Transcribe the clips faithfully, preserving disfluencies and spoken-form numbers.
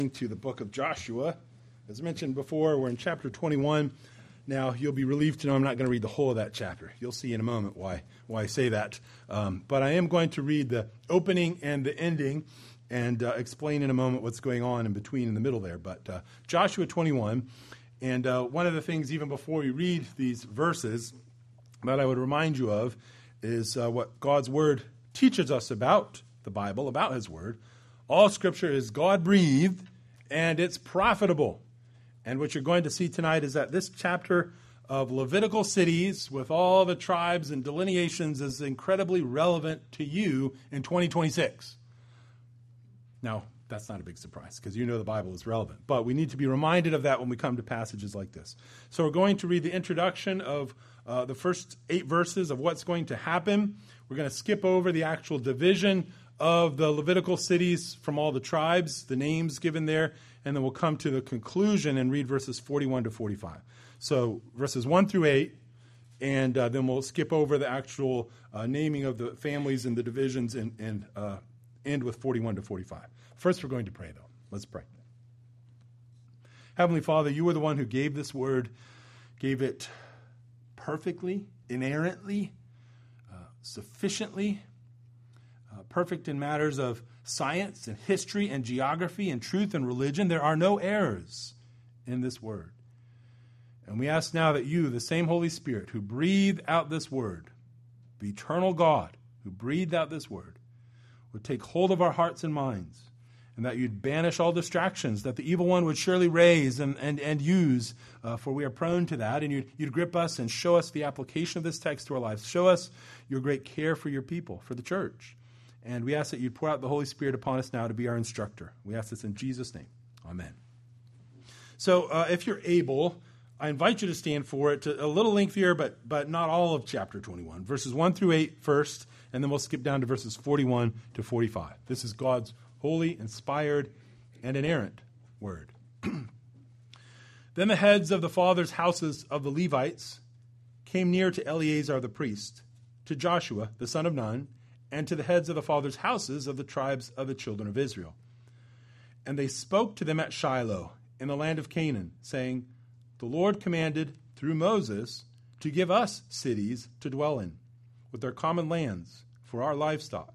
To the book of Joshua. As mentioned before, we're in chapter twenty-one. Now, you'll be relieved to know I'm not going to read the whole of that chapter. You'll see in a moment why why I say that. Um, but I am going to read the opening and the ending and uh, explain in a moment what's going on in between in the middle there. But uh, Joshua twenty-one, and uh, one of the things even before we read these verses that I would remind you of is uh, what God's Word teaches us about the Bible, about His Word. All Scripture is God-breathed, and it's profitable. And what you're going to see tonight is that this chapter of Levitical cities with all the tribes and delineations is incredibly relevant to you in twenty twenty-six. Now, that's not a big surprise because you know the Bible is relevant. But we need to be reminded of that when we come to passages like this. So we're going to read the introduction of uh, the first eight verses of what's going to happen. We're going to skip over the actual division of the Levitical cities from all the tribes, the names given there, and then we'll come to the conclusion and read verses forty-one to forty-five. So verses one through eight, and uh, then we'll skip over the actual uh, naming of the families and the divisions and, and uh, end with forty-one to forty-five. First, we're going to pray, though. Let's pray. Heavenly Father, you are the one who gave this word, gave it perfectly, inerrantly, uh, sufficiently, Uh, perfect in matters of science and history and geography and truth and religion. There are no errors in this word. And we ask now that you, the same Holy Spirit who breathed out this word, the eternal God who breathed out this word, would take hold of our hearts and minds, and that you'd banish all distractions that the evil one would surely raise and, and, and use, uh, for we are prone to that, and you'd, you'd grip us and show us the application of this text to our lives. Show us your great care for your people, for the church. And we ask that you'd pour out the Holy Spirit upon us now to be our instructor. We ask this in Jesus' name. Amen. So uh, if you're able, I invite you to stand for it. To, a little lengthier, but but not all of chapter twenty-one. Verses one through eight first, and then we'll skip down to verses forty-one to forty-five. This is God's holy, inspired, and inerrant word. Then the heads of the fathers' houses of the Levites came near to Eleazar the priest, to Joshua the son of Nun, and to the heads of the fathers' houses of the tribes of the children of Israel. And they spoke to them at Shiloh in the land of Canaan, saying, The Lord commanded through Moses to give us cities to dwell in, with their common lands for our livestock.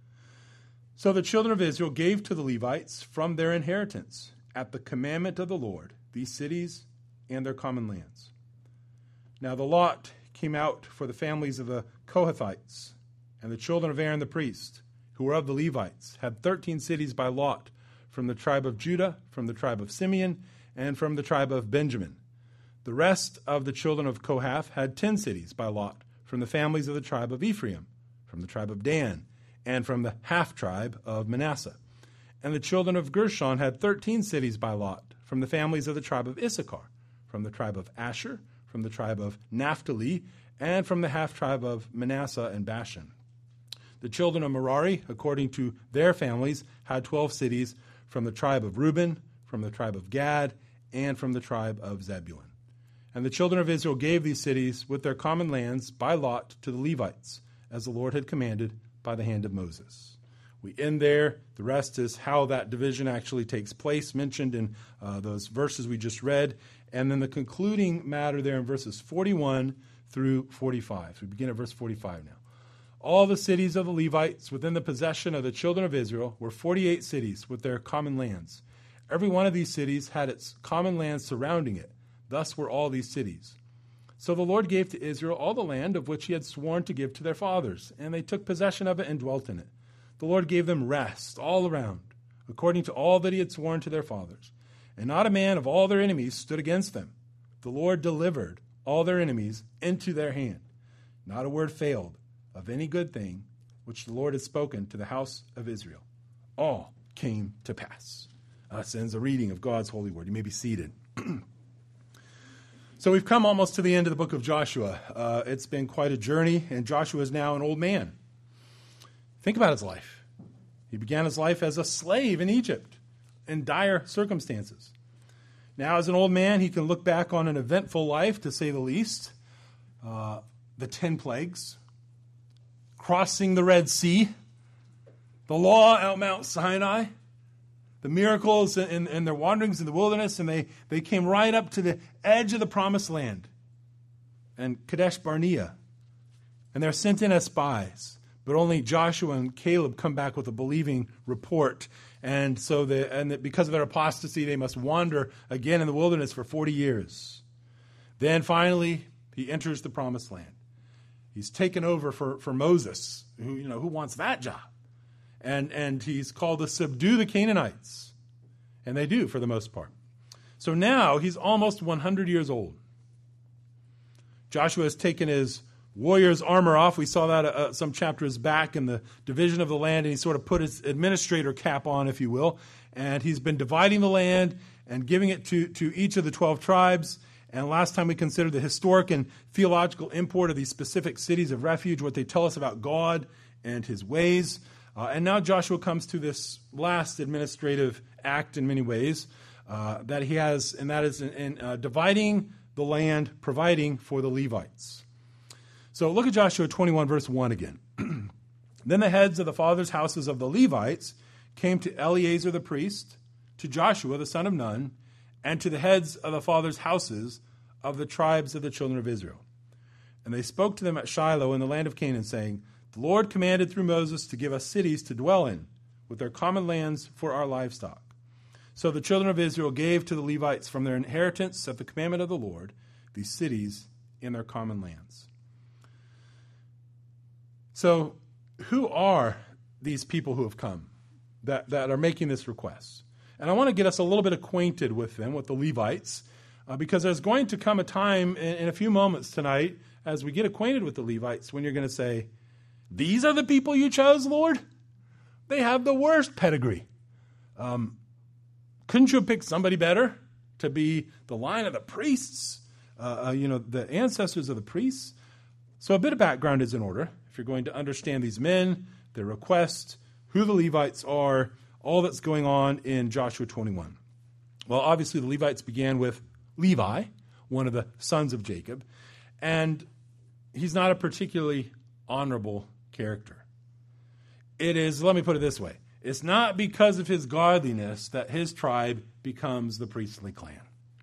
So the children of Israel gave to the Levites from their inheritance, at the commandment of the Lord, these cities and their common lands. Now the lot came out for the families of the Kohathites, and the children of Aaron the priest, who were of the Levites, had thirteen cities by lot, from the tribe of Judah, from the tribe of Simeon, and from the tribe of Benjamin. The rest of the children of Kohath had ten cities by lot, from the families of the tribe of Ephraim, from the tribe of Dan, and from the half-tribe of Manasseh. And the children of Gershon had thirteen cities by lot, from the families of the tribe of Issachar, from the tribe of Asher, from the tribe of Naphtali, and from the half-tribe of Manasseh and Bashan. The children of Merari, according to their families, had twelve cities from the tribe of Reuben, from the tribe of Gad, and from the tribe of Zebulun. And the children of Israel gave these cities with their common lands by lot to the Levites, as the Lord had commanded by the hand of Moses. We end there. The rest is how that division actually takes place, mentioned in uh, those verses we just read. And then the concluding matter there in verses forty-one through forty-five. So we begin at verse forty-five now. All the cities of the Levites within the possession of the children of Israel were forty-eight cities with their common lands. Every one of these cities had its common lands surrounding it. Thus were all these cities. So the Lord gave to Israel all the land of which he had sworn to give to their fathers, and they took possession of it and dwelt in it. The Lord gave them rest all around, according to all that he had sworn to their fathers. And not a man of all their enemies stood against them. The Lord delivered all their enemies into their hand. Not a word failed of any good thing which the Lord had spoken to the house of Israel. All came to pass. Thus ends a reading of God's holy word. You may be seated. So we've come almost to the end of the book of Joshua. Uh, it's been quite a journey, and Joshua is now an old man. Think about his life. He began his life as a slave in Egypt in dire circumstances. Now, as an old man, he can look back on an eventful life, to say the least. Uh, the ten plagues, crossing the Red Sea, the law out Mount Sinai, the miracles and, and their wanderings in the wilderness, and they, they came right up to the edge of the promised land and Kadesh Barnea. And they're sent in as spies. But only Joshua and Caleb come back with a believing report. And so the, and the, because of their apostasy, they must wander again in the wilderness for forty years. Then finally, he enters the promised land. He's taken over for, for Moses, who, you know, who wants that job? And, and he's called to subdue the Canaanites. And they do, for the most part. So now he's almost one hundred years old. Joshua has taken his warrior's armor off. We saw that uh, some chapters back in the division of the land, and he sort of put his administrator cap on, if you will. And he's been dividing the land and giving it to, to each of the twelve tribes. And last time we considered the historic and theological import of these specific cities of refuge, what they tell us about God and his ways. Uh, and now Joshua comes to this last administrative act in many ways uh, that he has, and that is in, in uh, dividing the land, providing for the Levites. So look at Joshua twenty-one, verse one again. Then the heads of the fathers' houses of the Levites came to Eleazar the priest, to Joshua the son of Nun, and to the heads of the fathers' houses of the tribes of the children of Israel. And they spoke to them at Shiloh in the land of Canaan, saying, the Lord commanded through Moses to give us cities to dwell in, with their common lands for our livestock. So the children of Israel gave to the Levites from their inheritance at the commandment of the Lord these cities in their common lands. So who are these people who have come that, that are making this request? And I want to get us a little bit acquainted with them, with the Levites, uh, because there's going to come a time in, in a few moments tonight as we get acquainted with the Levites when you're going to say, these are the people you chose, Lord? They have the worst pedigree. Um, couldn't you have picked somebody better to be the line of the priests, uh, uh, you know, the ancestors of the priests? So a bit of background is in order. If you're going to understand these men, their request, who the Levites are, all that's going on in Joshua twenty-one. Well, obviously the Levites began with Levi, one of the sons of Jacob, and he's not a particularly honorable character. It is, let me put it this way, it's not because of his godliness that his tribe becomes the priestly clan.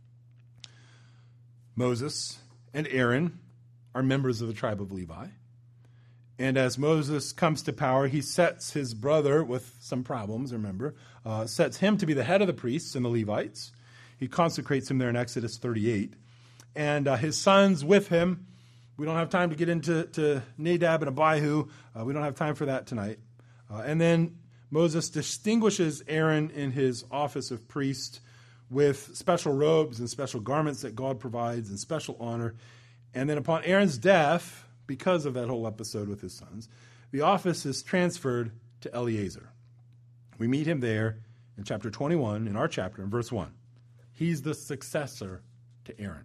Moses and Aaron are members of the tribe of Levi. And as Moses comes to power, he sets his brother with some problems, remember, uh, sets him to be the head of the priests and the Levites. He consecrates him there in Exodus thirty-eight. And uh, his sons with him. We don't have time to get into to Nadab and Abihu. Uh, we don't have time for that tonight. Uh, and then Moses distinguishes Aaron in his office of priest with special robes and special garments that God provides and special honor. And then upon Aaron's death, because of that whole episode with his sons, the office is transferred to Eleazar. We meet him there in chapter twenty-one, in our chapter, in verse one. He's the successor to Aaron.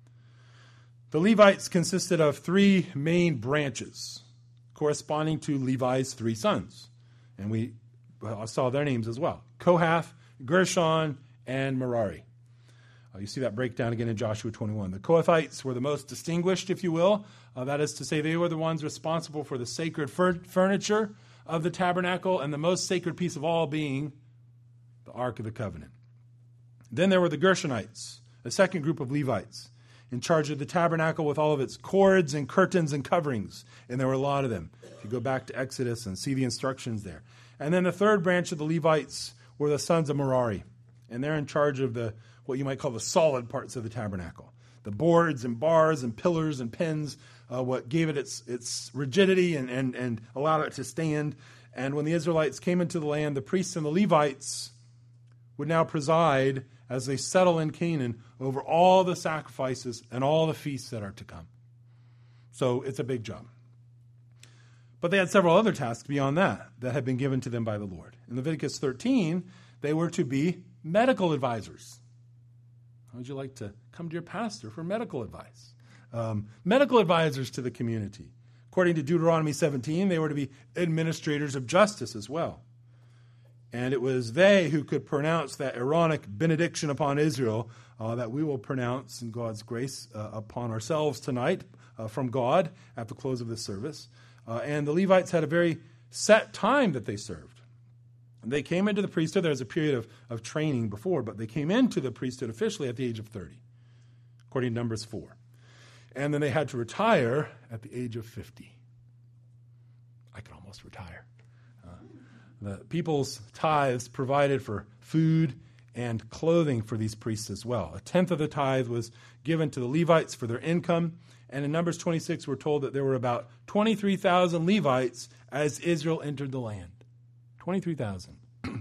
The Levites consisted of three main branches corresponding to Levi's three sons. And we saw their names as well. Kohath, Gershon, and Merari. Uh, you see that breakdown again in Joshua twenty-one. The Kohathites were the most distinguished, if you will. Uh, that is to say, they were the ones responsible for the sacred fur- furniture of the tabernacle, and the most sacred piece of all being the Ark of the Covenant. Then there were the Gershonites, a second group of Levites, in charge of the tabernacle with all of its cords and curtains and coverings. And there were a lot of them. If you go back to Exodus and see the instructions there. And then the third branch of the Levites were the sons of Merari. And they're in charge of the what you might call the solid parts of the tabernacle. The boards and bars and pillars and pins, uh, what gave it its its rigidity and, and, and allowed it to stand. And when the Israelites came into the land, the priests and the Levites would now preside as they settle in Canaan over all the sacrifices and all the feasts that are to come. So it's a big job. But they had several other tasks beyond that that had been given to them by the Lord. In Leviticus thirteen, they were to be medical advisors. How would you like to come to your pastor for medical advice? Um, medical advisors to the community. According to Deuteronomy seventeen, they were to be administrators of justice as well. And it was they who could pronounce that Aaronic benediction upon Israel uh, that we will pronounce in God's grace uh, upon ourselves tonight uh, from God at the close of this service. Uh, and the Levites had a very set time that they served. They came into the priesthood. There was a period of, of training before, but they came into the priesthood officially at the age of thirty, according to Numbers four. And then they had to retire at the age of fifty. I could almost retire. Uh, the people's tithes provided for food and clothing for these priests as well. A tenth of the tithe was given to the Levites for their income. And in Numbers twenty-six, we're told that there were about twenty-three thousand Levites as Israel entered the land. twenty-three thousand.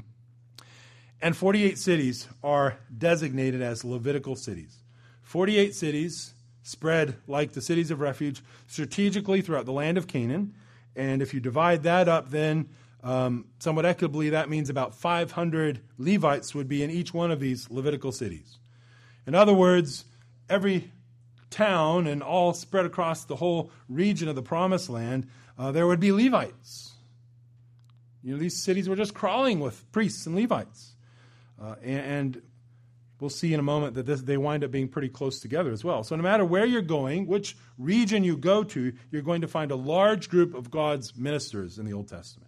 And forty-eight cities are designated as Levitical cities. forty-eight cities spread like the cities of refuge strategically throughout the land of Canaan. And if you divide that up, then um, somewhat equitably, that means about five hundred Levites would be in each one of these Levitical cities. In other words, every town and all spread across the whole region of the Promised Land, uh, there would be Levites. You know, these cities were just crawling with priests and Levites. Uh, and, and we'll see in a moment that this, they wind up being pretty close together as well. So no matter where you're going, which region you go to, you're going to find a large group of God's ministers in the Old Testament.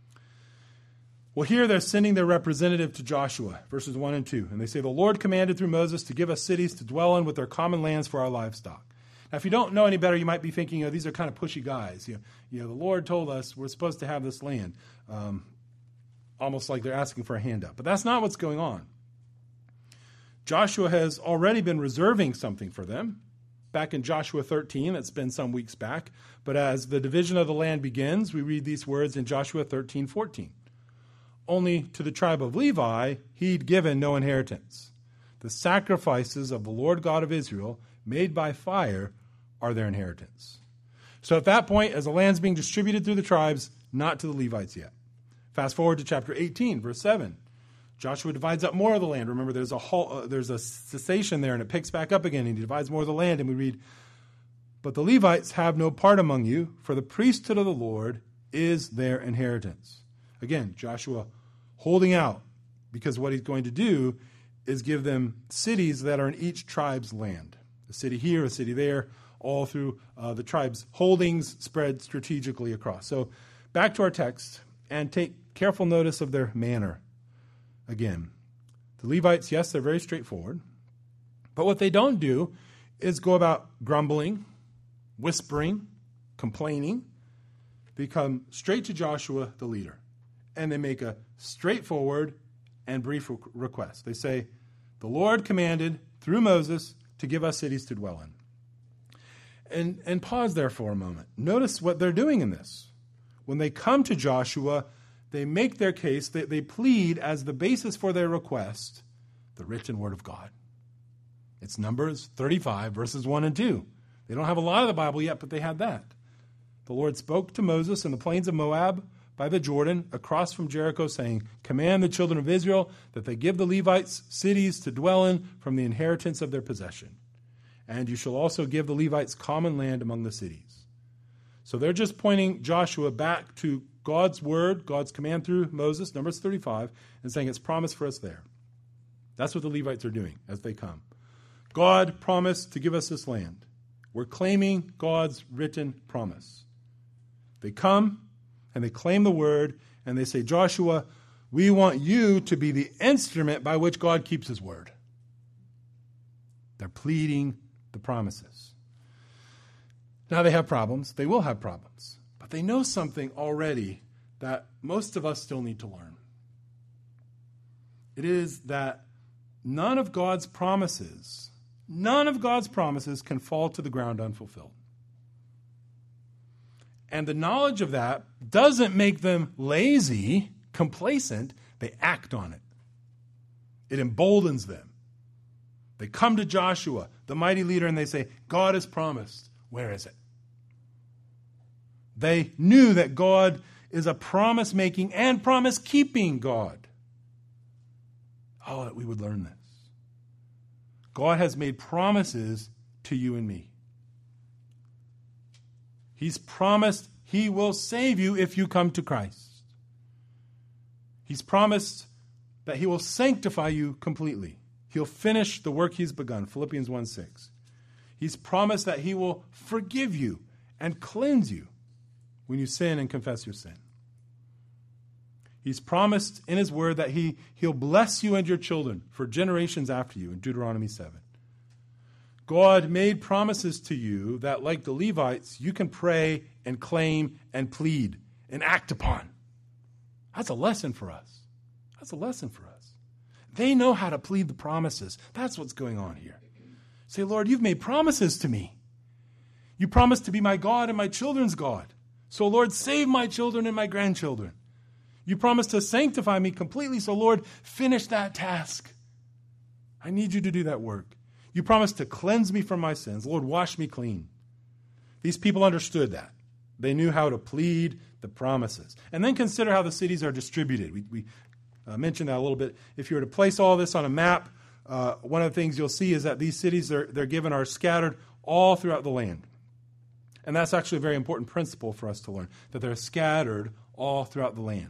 Well, here they're sending their representative to Joshua, verses one and two. And they say, the Lord commanded through Moses to give us cities to dwell in with their common lands for our livestock. Now, if you don't know any better, you might be thinking, you know, these are kind of pushy guys. You know, you know the Lord told us we're supposed to have this land. Um, almost like they're asking for a handout. But that's not what's going on. Joshua has already been reserving something for them. Back in Joshua thirteen, that's been some weeks back. But as the division of the land begins, we read these words in Joshua thirteen fourteen. Only to the tribe of Levi he'd given no inheritance. The sacrifices of the Lord God of Israel, made by fire, are their inheritance. So at that point, as the land's being distributed through the tribes, not to the Levites yet. Fast forward to chapter eighteen, verse seven. Joshua divides up more of the land. Remember, there's a whole, uh, there's a cessation there, and it picks back up again, and he divides more of the land, and we read, but the Levites have no part among you, for the priesthood of the Lord is their inheritance. Again, Joshua holding out, because what he's going to do is give them cities that are in each tribe's land. A city here, a city there, all through uh, the tribe's holdings spread strategically across. So back to our text, and take careful notice of their manner. Again, the Levites, yes, they're very straightforward. But what they don't do is go about grumbling, whispering, complaining. They come straight to Joshua, the leader. And they make a straightforward and brief request. They say, the Lord commanded through Moses to give us cities to dwell in. And, and pause there for a moment. Notice what they're doing in this. When they come to Joshua, they make their case, they, they plead as the basis for their request, the written word of God. It's Numbers thirty-five, verses one and two. They don't have a lot of the Bible yet, but they had that. The Lord spoke to Moses in the plains of Moab by the Jordan, across from Jericho, saying, command the children of Israel that they give the Levites cities to dwell in from the inheritance of their possession. And you shall also give the Levites common land among the cities. So they're just pointing Joshua back to God's word, God's command through Moses, Numbers thirty-five, and saying it's promised for us there. That's what the Levites are doing as they come. God promised to give us this land. We're claiming God's written promise. They come and they claim the word and they say, Joshua, we want you to be the instrument by which God keeps his word. They're pleading the promises. Now they have problems. They will have problems. But they know something already that most of us still need to learn. It is that none of God's promises, none of God's promises can fall to the ground unfulfilled. And the knowledge of that doesn't make them lazy, complacent. They act on it. It emboldens them. They come to Joshua, the mighty leader, and they say, God has promised. Where is it? They knew that God is a promise-making and promise-keeping God. Oh, that we would learn this. God has made promises to you and me. He's promised he will save you if you come to Christ. He's promised that he will sanctify you completely. He'll finish the work he's begun, Philippians one six. He's promised that he will forgive you and cleanse you when you sin and confess your sin. He's promised in his word that he, he'll bless you and your children for generations after you in Deuteronomy seven. God made promises to you that, like the Levites, you can pray and claim and plead and act upon. That's a lesson for us. That's a lesson for us. They know how to plead the promises. That's what's going on here. Say, Lord, you've made promises to me. You promised to be my God and my children's God. So, Lord, save my children and my grandchildren. You promised to sanctify me completely. So, Lord, finish that task. I need you to do that work. You promised to cleanse me from my sins. Lord, wash me clean. These people understood that. They knew how to plead the promises. And then consider how the cities are distributed. We, we uh, mentioned that a little bit. If you were to place all this on a map, uh, one of the things you'll see is that these cities they're, they're given are scattered all throughout the land. And that's actually a very important principle for us to learn, that they're scattered all throughout the land.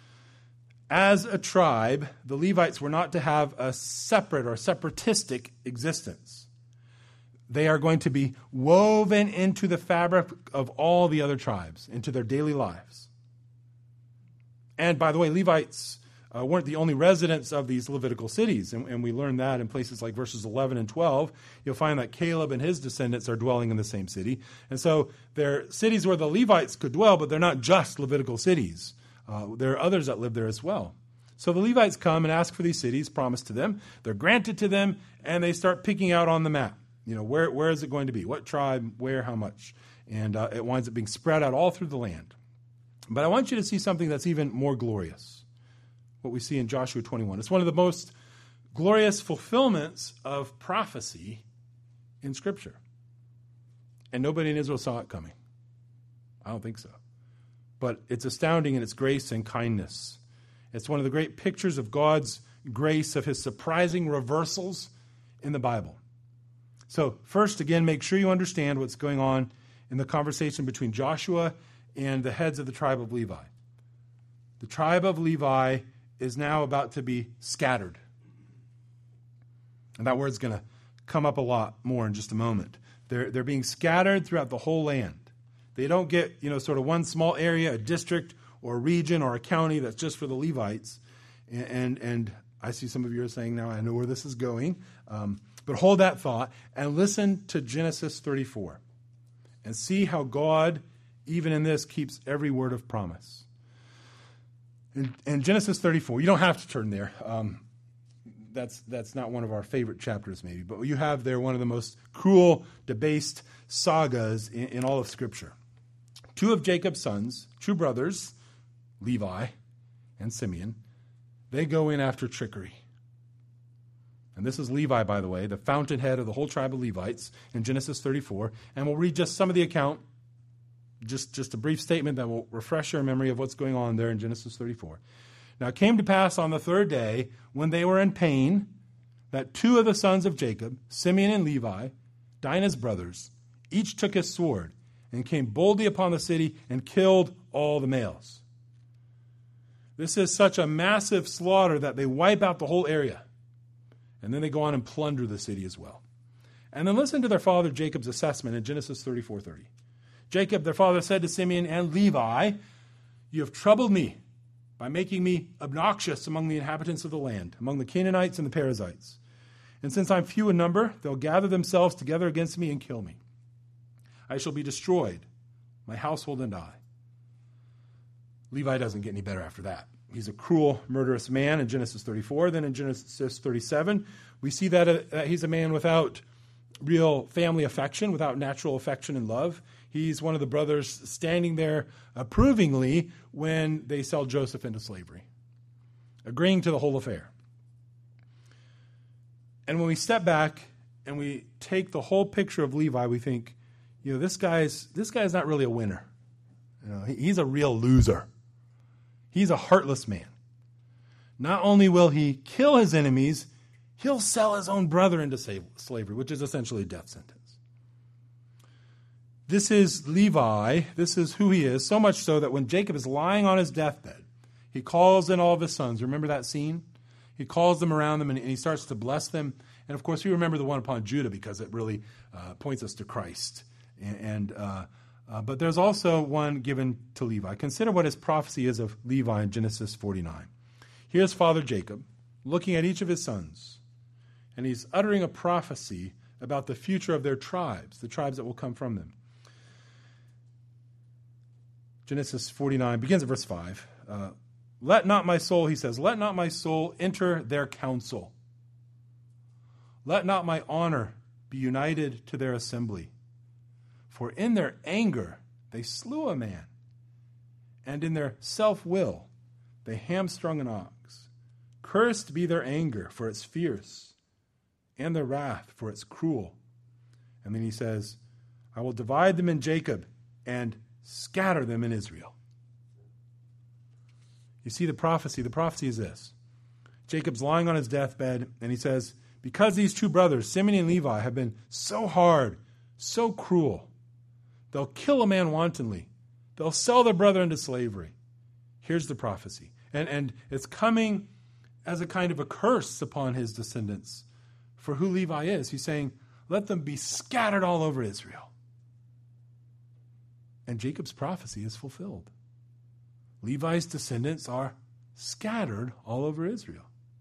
As a tribe, the Levites were not to have a separate or separatistic existence. They are going to be woven into the fabric of all the other tribes, into their daily lives. And by the way, Levites uh, weren't the only residents of these Levitical cities, and, and we learn that in places like verses eleven and twelve. You'll find that Caleb and his descendants are dwelling in the same city. And so they're cities where the Levites could dwell, but they're not just Levitical cities. Uh, there are others that live there as well. So the Levites come and ask for these cities promised to them. They're granted to them, and they start picking out on the map. You know, where where is it going to be? What tribe, where, how much? And uh, it winds up being spread out all through the land. But I want you to see something that's even more glorious, what we see in Joshua twenty-one. It's one of the most glorious fulfillments of prophecy in Scripture. And nobody in Israel saw it coming. I don't think so. But it's astounding in its grace and kindness. It's one of the great pictures of God's grace, of his surprising reversals in the Bible. So first, again, make sure you understand what's going on in the conversation between Joshua and the heads of the tribe of Levi. The tribe of Levi is now about to be scattered. And that word's going to come up a lot more in just a moment. They're, they're being scattered throughout the whole land. They don't get, you know, sort of one small area, a district or a region or a county that's just for the Levites. And and, and I see some of you are saying, now I know where this is going. Um, but hold that thought and listen to Genesis thirty-four and see how God, even in this, keeps every word of promise. In, in Genesis thirty-four, you don't have to turn there. Um, that's that's not one of our favorite chapters, maybe. But you have there one of the most cruel, debased sagas in, in all of Scripture. Two of Jacob's sons, true brothers, Levi and Simeon, they go in after trickery. And this is Levi, by the way, the fountainhead of the whole tribe of Levites in Genesis thirty-four. And we'll read just some of the account, just, just a brief statement that will refresh your memory of what's going on there in Genesis thirty-four. Now it came to pass on the third day, when they were in pain, that two of the sons of Jacob, Simeon and Levi, Dinah's brothers, each took his sword and came boldly upon the city and killed all the males. This is such a massive slaughter that they wipe out the whole area. And then they go on and plunder the city as well. And then listen to their father Jacob's assessment in Genesis thirty-four thirty. Jacob, their father, said to Simeon and Levi, "You have troubled me by making me obnoxious among the inhabitants of the land, among the Canaanites and the Perizzites. And since I'm few in number, they'll gather themselves together against me and kill me. I shall be destroyed, my household and I." Levi doesn't get any better after that. He's a cruel, murderous man in Genesis thirty-four. Then in Genesis thirty-seven, we see that uh, he's a man without real family affection, without natural affection and love. He's one of the brothers standing there approvingly when they sell Joseph into slavery, agreeing to the whole affair. And when we step back and we take the whole picture of Levi, we think, you know, this guy's this guy's not really a winner. You know, he's a real loser. He's a heartless man. Not only will he kill his enemies, he'll sell his own brother into slavery, which is essentially a death sentence. This is Levi. This is who he is, so much so that when Jacob is lying on his deathbed, he calls in all of his sons. Remember that scene? He calls them around them and he starts to bless them. And of course, we remember the one upon Judah because it really uh, points us to Christ. And, and uh, Uh, but there's also one given to Levi. Consider what his prophecy is of Levi in Genesis forty-nine. Here's Father Jacob looking at each of his sons, and he's uttering a prophecy about the future of their tribes, the tribes that will come from them. Genesis forty-nine begins at verse five. Uh, let not my soul, he says, let not my soul enter their council. Let not my honor be united to their assembly. For in their anger they slew a man, and in their self-will they hamstrung an ox. Cursed be their anger, for it's fierce, and their wrath, for it's cruel. And then he says, I will divide them in Jacob and scatter them in Israel. You see the prophecy. The prophecy is this. Jacob's lying on his deathbed, and he says, because these two brothers, Simeon and Levi, have been so hard, so cruel, they'll kill a man wantonly. They'll sell their brother into slavery. Here's the prophecy. And, and it's coming as a kind of a curse upon his descendants for who Levi is. He's saying, let them be scattered all over Israel. And Jacob's prophecy is fulfilled. Levi's descendants are scattered all over Israel.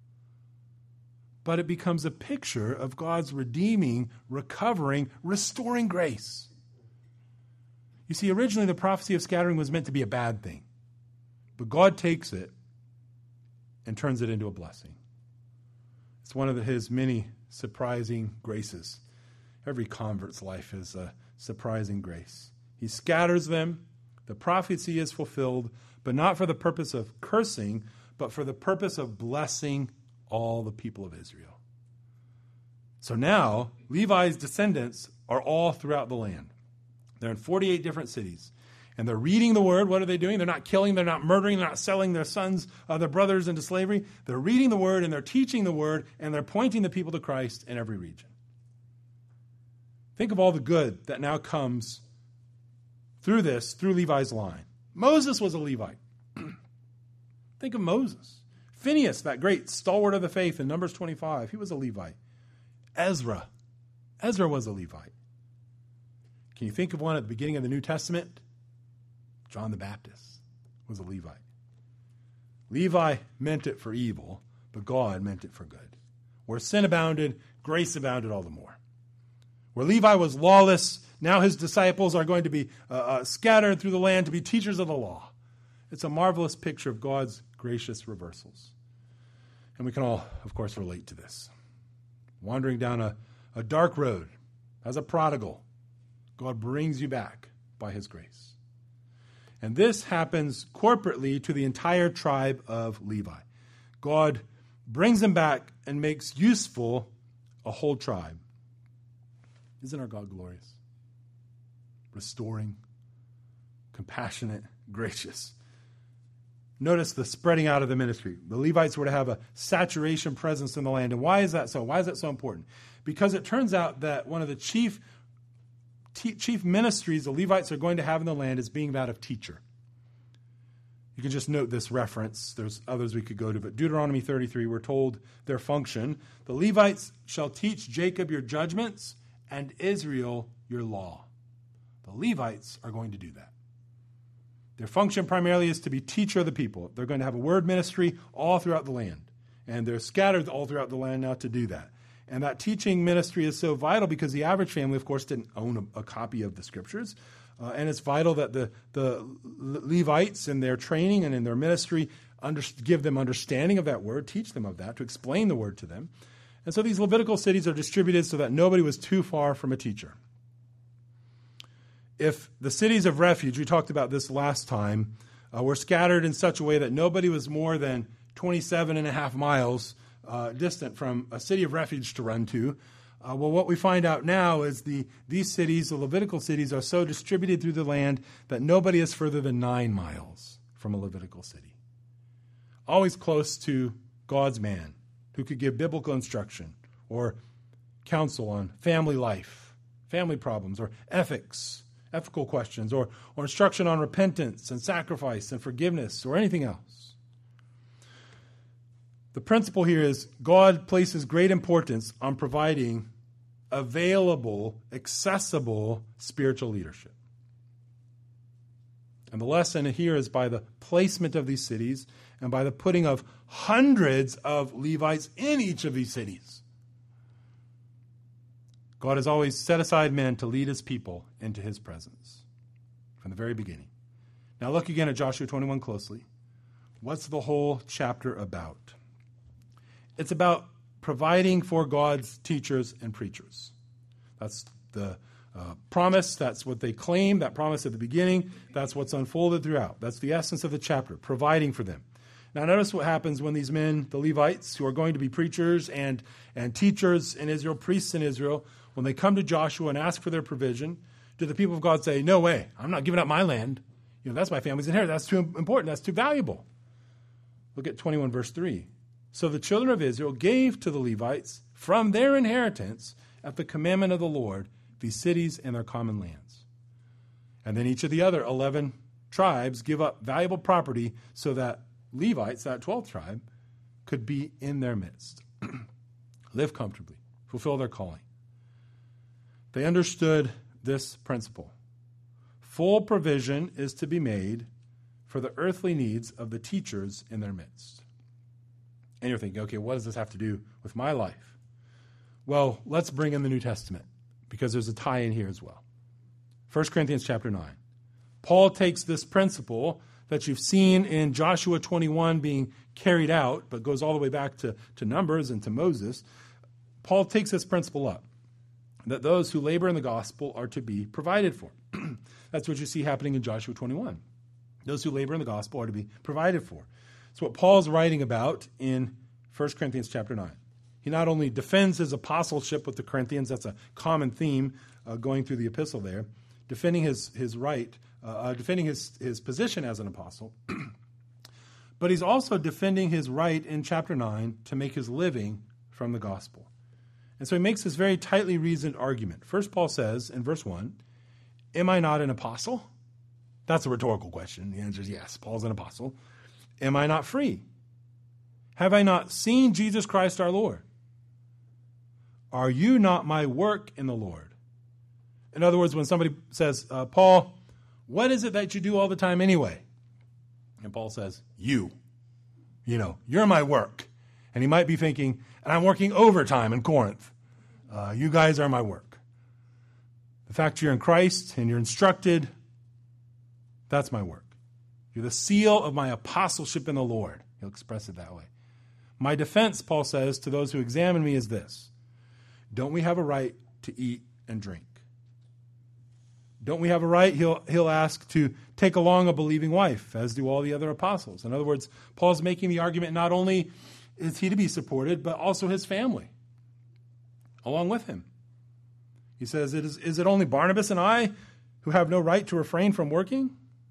But it becomes a picture of God's redeeming, recovering, restoring grace. You see, originally the prophecy of scattering was meant to be a bad thing. But God takes it and turns it into a blessing. It's one of the, his many surprising graces. Every convert's life is a surprising grace. He scatters them. The prophecy is fulfilled, but not for the purpose of cursing, but for the purpose of blessing all the people of Israel. So now, Levi's descendants are all throughout the land. They're in forty-eight different cities. And they're reading the word. What are they doing? They're not killing, they're not murdering, they're not selling their sons, uh, their brothers into slavery. They're reading the word and they're teaching the word and they're pointing the people to Christ in every region. Think of all the good that now comes through this, through Levi's line. Moses was a Levite. Think of Moses. Phineas, that great stalwart of the faith in Numbers twenty-five, he was a Levite. Ezra. Ezra was a Levite. Can you think of one at the beginning of the New Testament? John the Baptist was a Levite. Levi meant it for evil, but God meant it for good. Where sin abounded, grace abounded all the more. Where Levi was lawless, now his disciples are going to be uh, uh, scattered through the land to be teachers of the law. It's a marvelous picture of God's gracious reversals. And we can all, of course, relate to this. Wandering down a, a dark road as a prodigal, God brings you back by his grace. And this happens corporately to the entire tribe of Levi. God brings them back and makes useful a whole tribe. Isn't our God glorious? Restoring, compassionate, gracious. Notice the spreading out of the ministry. The Levites were to have a saturation presence in the land. And why is that so? Why is that so important? Because it turns out that one of the chief chief ministries the Levites are going to have in the land is being that of teacher. You can just note this reference. There's others we could go to, but Deuteronomy thirty-three, we're told their function. The Levites shall teach Jacob your judgments and Israel your law. The Levites are going to do that. Their function primarily is to be teacher of the people. They're going to have a word ministry all throughout the land. And they're scattered all throughout the land now to do that. And that teaching ministry is so vital because the average family, of course, didn't own a, a copy of the scriptures. Uh, and it's vital that the, the Levites in their training and in their ministry under, give them understanding of that word, teach them of that, to explain the word to them. And so these Levitical cities are distributed so that nobody was too far from a teacher. If the cities of refuge, we talked about this last time, uh, were scattered in such a way that nobody was more than twenty-seven and a half miles uh, distant from a city of refuge to run to, uh, well, what we find out now is the these cities, the Levitical cities, are so distributed through the land that nobody is further than nine miles from a Levitical city. Always close to God's man who could give biblical instruction or counsel on family life, family problems, or ethics, ethical questions, or, or instruction on repentance and sacrifice and forgiveness, or anything else. The principle here is God places great importance on providing available, accessible spiritual leadership. And the lesson here is by the placement of these cities and by the putting of hundreds of Levites in each of these cities. God has always set aside men to lead his people into his presence from the very beginning. Now look again at Joshua twenty-one closely. What's the whole chapter about? It's about providing for God's teachers and preachers. That's the uh, promise. That's what they claim, that promise at the beginning. That's what's unfolded throughout. That's the essence of the chapter, providing for them. Now notice what happens when these men, the Levites, who are going to be preachers and, and teachers in Israel, priests in Israel, when they come to Joshua and ask for their provision, do the people of God say, no way, I'm not giving up my land. You know, that's my family's inheritance. That's too important. That's too valuable. Look at twenty-one, verse three. So the children of Israel gave to the Levites from their inheritance at the commandment of the Lord these cities and their common lands. And then each of the other eleven tribes give up valuable property so that Levites, that twelfth tribe, could be in their midst, live comfortably, fulfill their calling. They understood this principle. Full provision is to be made for the earthly needs of the teachers in their midst. And you're thinking, okay, what does this have to do with my life? Well, let's bring in the New Testament because there's a tie in here as well. First Corinthians chapter nine. Paul takes this principle that you've seen in Joshua twenty-one being carried out, but goes all the way back to, to Numbers and to Moses. Paul takes this principle up, that those who labor in the gospel are to be provided for. That's what you see happening in Joshua twenty-one. Those who labor in the gospel are to be provided for. It's what Paul's writing about in First Corinthians chapter nine. He not only defends his apostleship with the Corinthians, that's a common theme uh, going through the epistle there, defending his, his right, uh, uh, defending his, his position as an apostle, but he's also defending his right in chapter nine to make his living from the gospel. And so he makes this very tightly reasoned argument. First, Paul says in verse one, am I not an apostle? That's a rhetorical question. The answer is yes, Paul's an apostle. Am I not free? Have I not seen Jesus Christ our Lord? Are you not my work in the Lord? In other words, when somebody says, uh, Paul, what is it that you do all the time anyway? And Paul says, you. You know, you're my work. And he might be thinking, and I'm working overtime in Corinth. Uh, you guys are my work. The fact you're in Christ and you're instructed, that's my work. You're the seal of my apostleship in the Lord. He'll express it that way. My defense, Paul says, to those who examine me is this. Don't we have a right to eat and drink? Don't we have a right, he'll, he'll ask, to take along a believing wife, as do all the other apostles? In other words, Paul's making the argument not only is he to be supported, but also his family, along with him. He says, it is, is it only Barnabas and I who have no right to refrain from working?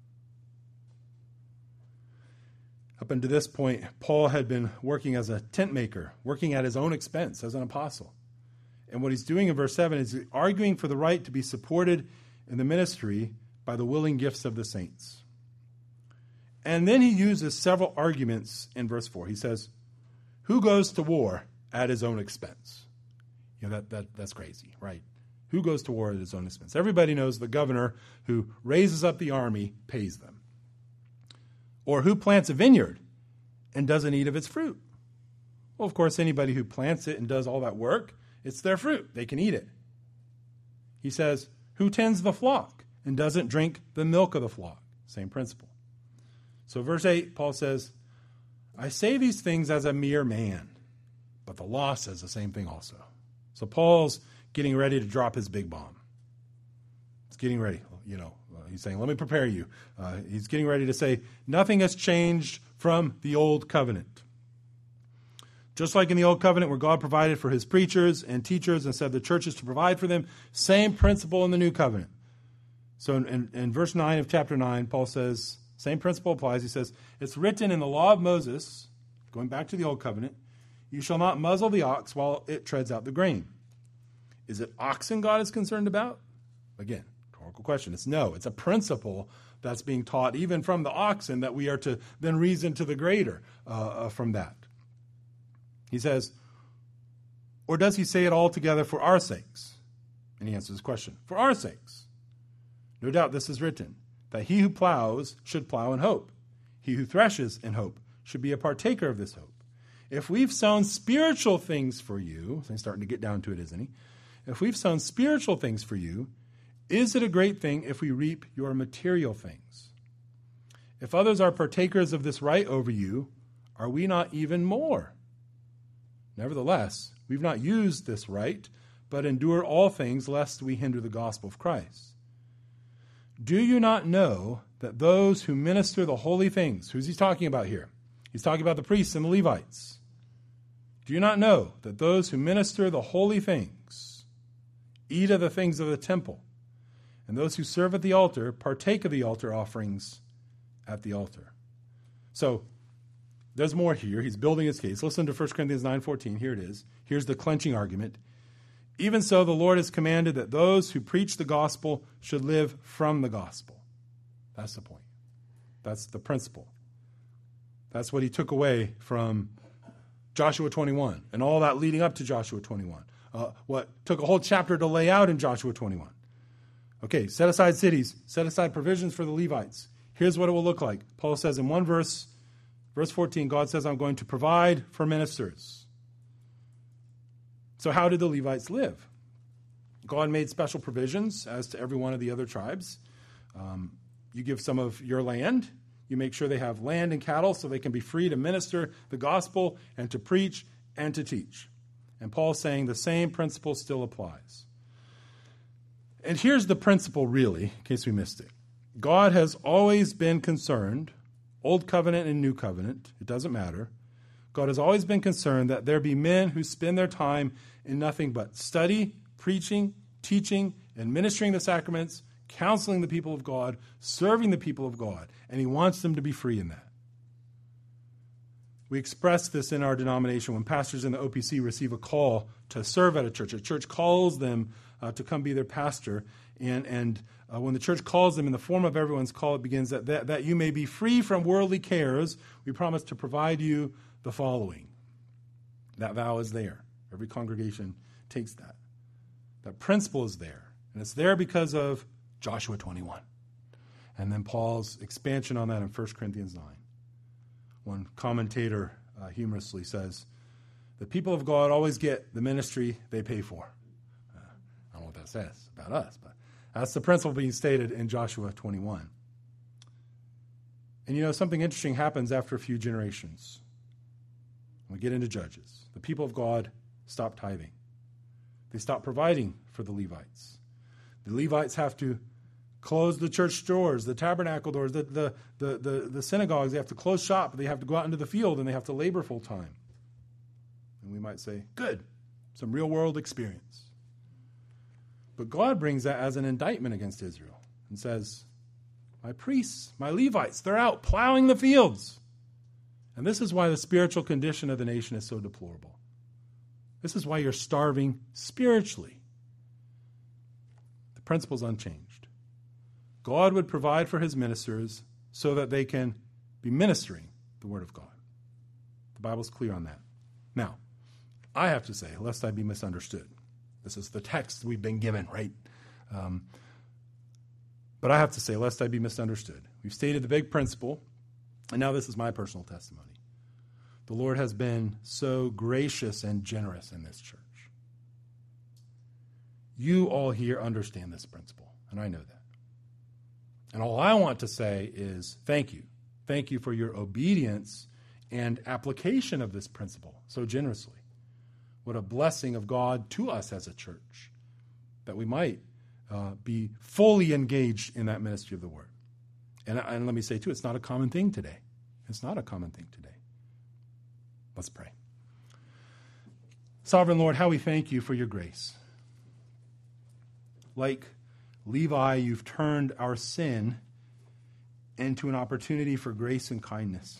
Up until this point, Paul had been working as a tent maker, working at his own expense as an apostle. And what he's doing in verse seven is arguing for the right to be supported in the ministry by the willing gifts of the saints. And then he uses several arguments in verse four. He says, who goes to war at his own expense? You know, that, that that's crazy, right? Who goes to war at his own expense? Everybody knows the governor who raises up the army pays them. Or who plants a vineyard and doesn't eat of its fruit? Well, of course, anybody who plants it and does all that work, it's their fruit. They can eat it. He says, who tends the flock and doesn't drink the milk of the flock? Same principle. So verse eight, Paul says, I say these things as a mere man, but the law says the same thing also. So Paul's getting ready to drop his big bomb. He's getting ready, you know. He's saying, let me prepare you. Uh, he's getting ready to say, nothing has changed from the old covenant. Just like in the old covenant where God provided for his preachers and teachers and said the churches to provide for them, same principle in the new covenant. So in, in, in verse nine of chapter nine, Paul says, same principle applies. He says, it's written in the law of Moses, going back to the old covenant, you shall not muzzle the ox while it treads out the grain. Is it oxen God is concerned about? Again, rhetorical question. It's no. It's a principle that's being taught even from the oxen that we are to then reason to the greater uh, from that. He says, or does he say it altogether for our sakes? And he answers his question, for our sakes. No doubt this is written, that he who plows should plow in hope. He who threshes in hope should be a partaker of this hope. If we've sown spiritual things for you, so he's starting to get down to it, isn't he? If we've sown spiritual things for you, is it a great thing if we reap your material things? If others are partakers of this right over you, are we not even more? Nevertheless, we've not used this right, but endure all things lest we hinder the gospel of Christ. Do you not know that those who minister the holy things, who's he talking about here? He's talking about the priests and the Levites. Do you not know that those who minister the holy things eat of the things of the temple, and those who serve at the altar partake of the altar offerings at the altar? So, there's more here. He's building his case. Listen to First Corinthians nine fourteen. Here it is. Here's the clenching argument. Even so, the Lord has commanded that those who preach the gospel should live from the gospel. That's the point. That's the principle. That's what he took away from Joshua twenty-one and all that leading up to Joshua twenty-one. Uh, what took a whole chapter to lay out in Joshua twenty-one. Okay, set aside cities, set aside provisions for the Levites. Here's what it will look like. Paul says in one verse, verse fourteen, God says, I'm going to provide for ministers. So how did the Levites live? God made special provisions as to every one of the other tribes. Um, you give some of your land. You make sure they have land and cattle so they can be free to minister the gospel and to preach and to teach. And Paul's saying the same principle still applies. And here's the principle really, in case we missed it. God has always been concerned, Old Covenant and New Covenant, it doesn't matter. God has always been concerned that there be men who spend their time in nothing but study, preaching, teaching, and ministering the sacraments, counseling the people of God, serving the people of God, and he wants them to be free in that. We express this in our denomination when pastors in the O P C receive a call to serve at a church. A church calls them uh, to come be their pastor, and, and uh, when the church calls them in the form of everyone's call, it begins that, that, that you may be free from worldly cares. We promise to provide you the following. That vow is there. Every congregation takes that. That principle is there. And it's there because of Joshua twenty-one. And then Paul's expansion on that in First Corinthians nine. One commentator uh, humorously says, the people of God always get the ministry they pay for. Uh, I don't know what that says about us, but that's the principle being stated in Joshua twenty-one. And you know, something interesting happens after a few generations. When we get into Judges, the people of God stop tithing. They stop providing for the Levites. The Levites have to close the church doors, the tabernacle doors, the, the, the, the, the synagogues. They have to close shop. They have to go out into the field, and they have to labor full time. And we might say, good, some real world experience. But God brings that as an indictment against Israel and says, my priests, my Levites, they're out plowing the fields. And this is why the spiritual condition of the nation is so deplorable. This is why you're starving spiritually. The principle's unchanged. God would provide for his ministers so that they can be ministering the word of God. The Bible's clear on that. Now, I have to say, lest I be misunderstood, this is the text we've been given, right? Um, but I have to say, lest I be misunderstood. We've stated the big principle, and now this is my personal testimony. The Lord has been so gracious and generous in this church. You all here understand this principle, and I know that. And all I want to say is thank you. Thank you for your obedience and application of this principle so generously. What a blessing of God to us as a church, that we might uh, be fully engaged in that ministry of the word. And, and let me say, too, it's not a common thing today. It's not a common thing today. Let's pray. Sovereign Lord, how we thank you for your grace. Like Levi, you've turned our sin into an opportunity for grace and kindness.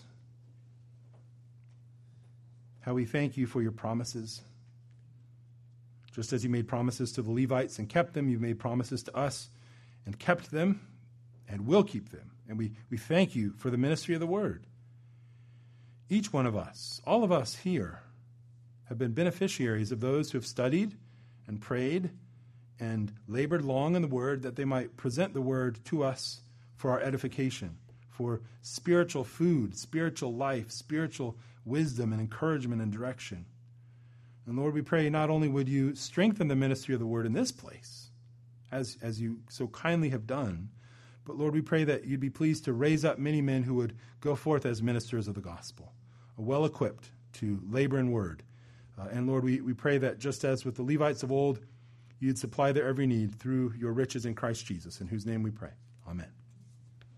How we thank you for your promises. Just as you made promises to the Levites and kept them, you've made promises to us and kept them and will keep them. And we, we thank you for the ministry of the word. Each one of us, all of us here, have been beneficiaries of those who have studied and prayed and labored long in the word that they might present the word to us for our edification, for spiritual food, spiritual life, spiritual wisdom and encouragement and direction. And Lord, we pray not only would you strengthen the ministry of the word in this place, as, as you so kindly have done, but Lord, we pray that you'd be pleased to raise up many men who would go forth as ministers of the gospel, well-equipped to labor in word. Uh, and Lord, we, we pray that just as with the Levites of old, you'd supply their every need through your riches in Christ Jesus, in whose name we pray. Amen.